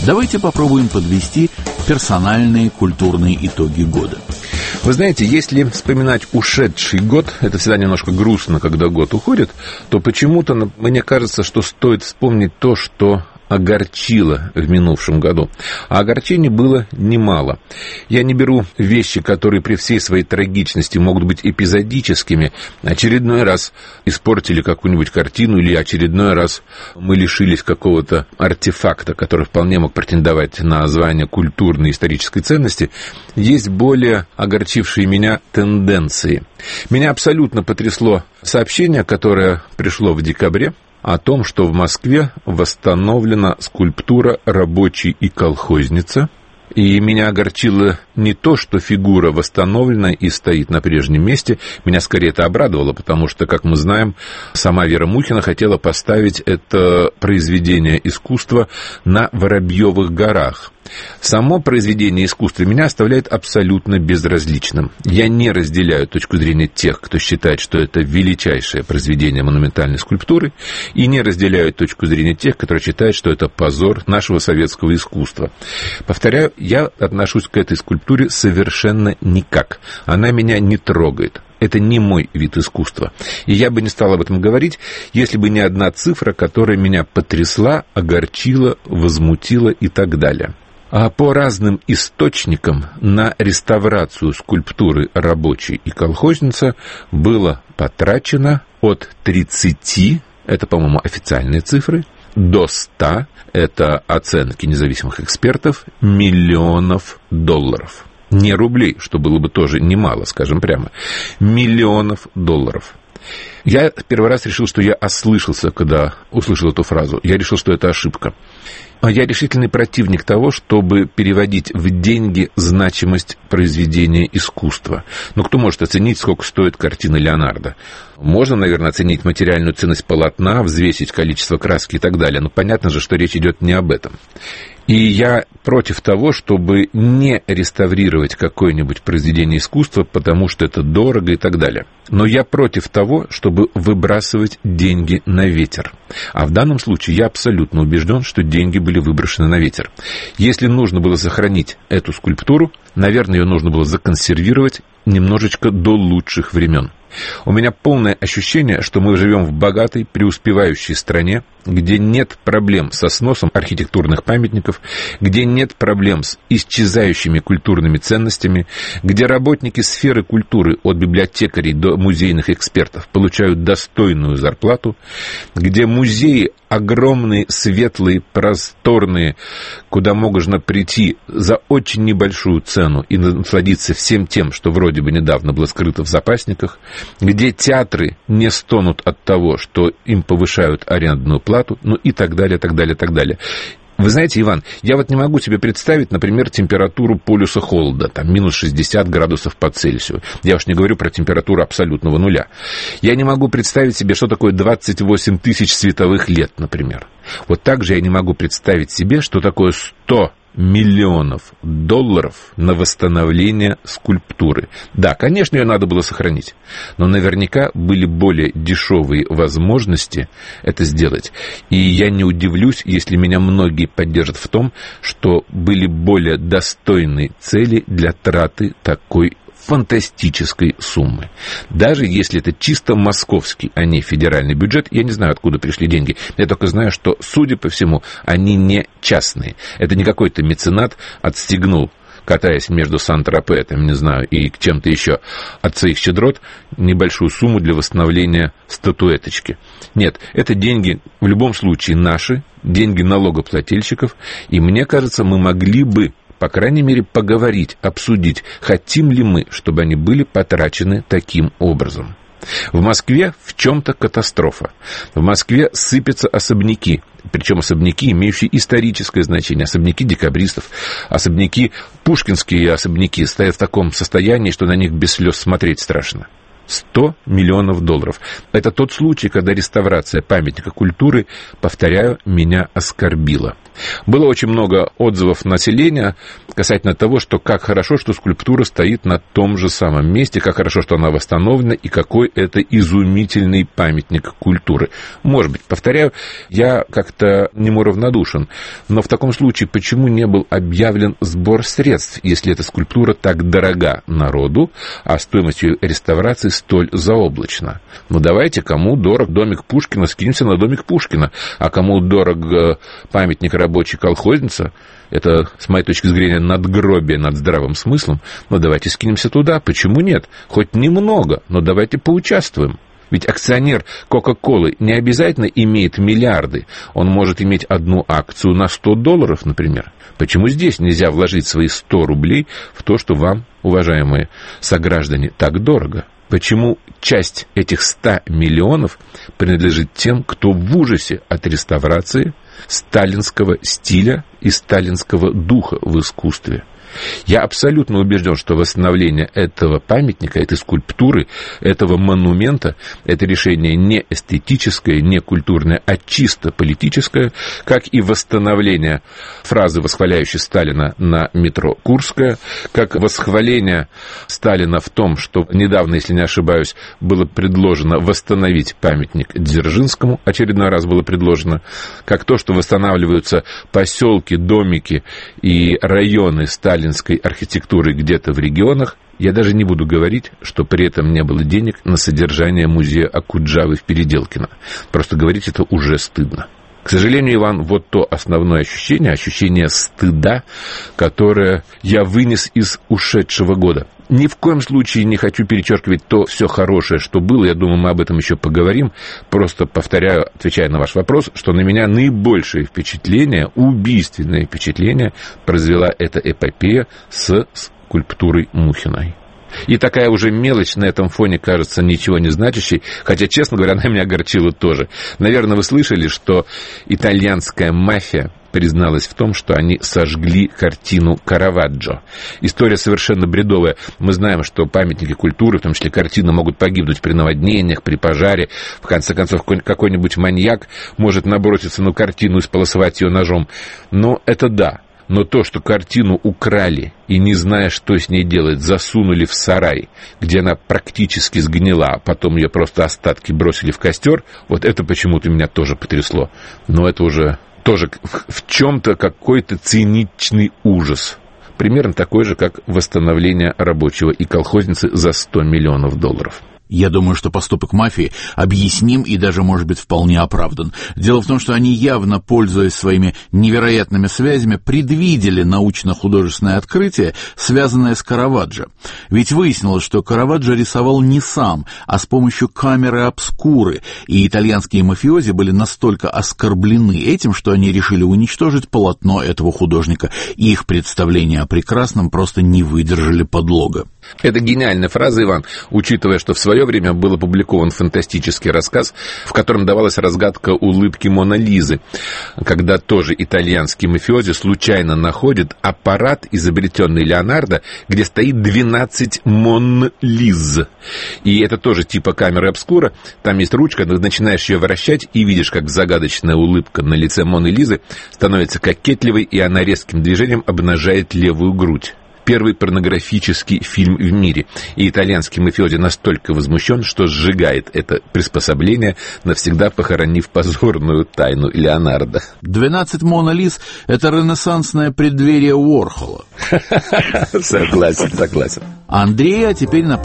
Давайте попробуем подвести персональные культурные итоги года. Вы знаете, если вспоминать ушедший год, это всегда немножко грустно, когда год уходит, то почему-то мне кажется, что стоит вспомнить то, что огорчило в минувшем году. А огорчений было немало. Я не беру вещи, которые при всей своей трагичности могут быть эпизодическими. Очередной раз испортили какую-нибудь картину, или очередной раз мы лишились какого-то артефакта, который вполне мог претендовать на звание культурной и исторической ценности. Есть более огорчившие меня тенденции. Меня абсолютно потрясло сообщение, которое пришло в декабре, о том, что в Москве восстановлена скульптура «Рабочий и колхозница». И меня огорчило не то, что фигура восстановлена и стоит на прежнем месте. Меня скорее это обрадовало, потому что, как мы знаем, сама Вера Мухина хотела поставить это произведение искусства на Воробьевых горах. Само произведение искусства меня оставляет абсолютно безразличным. Я не разделяю точку зрения тех, кто считает, что это величайшее произведение монументальной скульптуры, и не разделяю точку зрения тех, которые считают, что это позор нашего советского искусства. Повторяю, я отношусь к этой скульптуре совершенно никак. Она меня не трогает. Это не мой вид искусства. И я бы не стал об этом говорить, если бы не одна цифра, которая меня потрясла, огорчила, возмутила и так далее. А по разным источникам на реставрацию скульптуры «Рабочий и колхозница» было потрачено от 30, это, по-моему, официальные цифры, до 100, это оценки независимых экспертов, миллионов долларов. Не рублей, что было бы тоже немало, скажем прямо, миллионов долларов. Я первый раз решил, что я ослышался, когда услышал эту фразу. Я решил, что это ошибка. Я решительный противник того, чтобы переводить в деньги значимость произведения искусства. Но кто может оценить, сколько стоит картина Леонардо? Можно, наверное, оценить материальную ценность полотна, взвесить количество краски и так далее. Но понятно же, что речь идет не об этом. И я против того, чтобы не реставрировать какое-нибудь произведение искусства, потому что это дорого и так далее. Но я против того, чтобы выбрасывать деньги на ветер. А в данном случае я абсолютно убежден, что деньги были выброшены на ветер. Если нужно было сохранить эту скульптуру, наверное, ее нужно было законсервировать немножечко до лучших времен. У меня полное ощущение, что мы живем в богатой, преуспевающей стране, где нет проблем со сносом архитектурных памятников, где нет проблем с исчезающими культурными ценностями, где работники сферы культуры, от библиотекарей до музейных экспертов, получают достойную зарплату, где музеи огромные, светлые, просторные, куда можно прийти за очень небольшую цену и насладиться всем тем, что вроде бы недавно было скрыто в запасниках, где театры не стонут от того, что им повышают арендную плату, ну и так далее, так далее, так далее. Вы знаете, Иван, я вот не могу себе представить, например, температуру полюса холода, там, минус 60 градусов по Цельсию. Я уж не говорю про температуру абсолютного нуля. Я не могу представить себе, что такое 28 тысяч световых лет, например. Вот так же я не могу представить себе, что такое 100 миллионов долларов на восстановление скульптуры. Да, конечно, ее надо было сохранить, но наверняка были более дешевые возможности это сделать. И я не удивлюсь, если меня многие поддержат в том, что были более достойные цели для траты такой фантастической суммы. Даже если это чисто московский, а не федеральный бюджет, я не знаю, откуда пришли деньги. Я только знаю, что, судя по всему, они не частные. Это не какой-то меценат отстегнул, катаясь между Сан-Тропе, там, не знаю, и чем-то еще, от своих щедрот, небольшую сумму для восстановления статуэточки. Нет, это деньги в любом случае наши, деньги налогоплательщиков, и мне кажется, мы могли бы, по крайней мере, поговорить, обсудить, хотим ли мы, чтобы они были потрачены таким образом. В Москве в чем-то катастрофа. В Москве сыпятся особняки, причем особняки, имеющие историческое значение, особняки декабристов, особняки, пушкинские особняки стоят в таком состоянии, что на них без слез смотреть страшно. $100 миллионов. Это тот случай, когда реставрация памятника культуры, повторяю, меня оскорбила. Было очень много отзывов населения касательно того, что как хорошо, что скульптура стоит на том же самом месте, как хорошо, что она восстановлена, и какой это изумительный памятник культуры. Может быть, повторяю, я как-то нему равнодушен, но в таком случае почему не был объявлен сбор средств, если эта скульптура так дорога народу, а стоимость ее реставрации столь заоблачна? Ну, давайте, кому дорог домик Пушкина, скинемся на домик Пушкина, а кому дорог памятник рабочей колхозницы, это, с моей точки зрения, надгробие над здравым смыслом, но давайте скинемся туда, почему нет? Хоть немного, но давайте поучаствуем. Ведь акционер Кока-Колы не обязательно имеет миллиарды, он может иметь одну акцию на $100, например. Почему здесь нельзя вложить свои 100 рублей в то, что вам, уважаемые сограждане, так дорого? Почему часть этих 100 миллионов принадлежит тем, кто в ужасе от реставрации сталинского стиля и сталинского духа в искусстве? Я абсолютно убежден, что восстановление этого памятника, этой скульптуры, этого монумента, это решение не эстетическое, не культурное, а чисто политическое, как и восстановление фразы, восхваляющей Сталина на метро Курская, как восхваление Сталина в том, что недавно, если не ошибаюсь, было предложено восстановить памятник Дзержинскому, очередной раз было предложено, как то, что восстанавливаются поселки, домики и районы сталинской архитектуры где-то в регионах. Я даже не буду говорить, что при этом не было денег на содержание музея Окуджавы в Переделкино. Просто говорить это уже стыдно. К сожалению, Иван, вот то основное ощущение стыда, которое я вынес из ушедшего года. Ни в коем случае не хочу перечеркивать то все хорошее, что было. Я думаю, мы об этом еще поговорим. Просто повторяю, отвечая на ваш вопрос, что на меня наибольшее впечатление, убийственное впечатление произвела эта эпопея с скульптурой Мухиной. И такая уже мелочь на этом фоне кажется ничего не значащей, хотя, честно говоря, она меня огорчила тоже. Наверное, вы слышали, что итальянская мафия призналась в том, что они сожгли картину Караваджо. История совершенно бредовая. Мы знаем, что памятники культуры, в том числе картины, могут погибнуть при наводнениях, при пожаре. В конце концов, какой-нибудь маньяк может наброситься на картину и сполосовать ее ножом. Но это да. Но то, что картину украли и, не зная, что с ней делать, засунули в сарай, где она практически сгнила, а потом ее просто остатки бросили в костер, вот это почему-то меня тоже потрясло. Но это уже тоже в чем-то какой-то циничный ужас. Примерно такой же, как восстановление рабочего и колхозницы за $100 миллионов. Я думаю, что поступок мафии объясним и даже, может быть, вполне оправдан. Дело в том, что они явно, пользуясь своими невероятными связями, предвидели научно-художественное открытие, связанное с Караваджо. Ведь выяснилось, что Караваджо рисовал не сам, а с помощью камеры обскуры, и итальянские мафиози были настолько оскорблены этим, что они решили уничтожить полотно этого художника, и их представления о прекрасном просто не выдержали подлога. Это гениальная фраза, Иван, учитывая, что в свое время был опубликован фантастический рассказ, в котором давалась разгадка улыбки Моны Лизы, когда тоже итальянский мафиози случайно находит аппарат, изобретенный Леонардо, где стоит 12 Мон Лиз. И это тоже типа камеры обскура. Там есть ручка, ты начинаешь ее вращать и видишь, как загадочная улыбка на лице Моны Лизы становится кокетливой, и она резким движением обнажает левую грудь. Первый порнографический фильм в мире. И итальянский мафиози настолько возмущен, что сжигает это приспособление, навсегда похоронив позорную тайну Леонардо. 12 Мона Лиз — это ренессансное преддверие Уорхола. Согласен. Андрей, а теперь на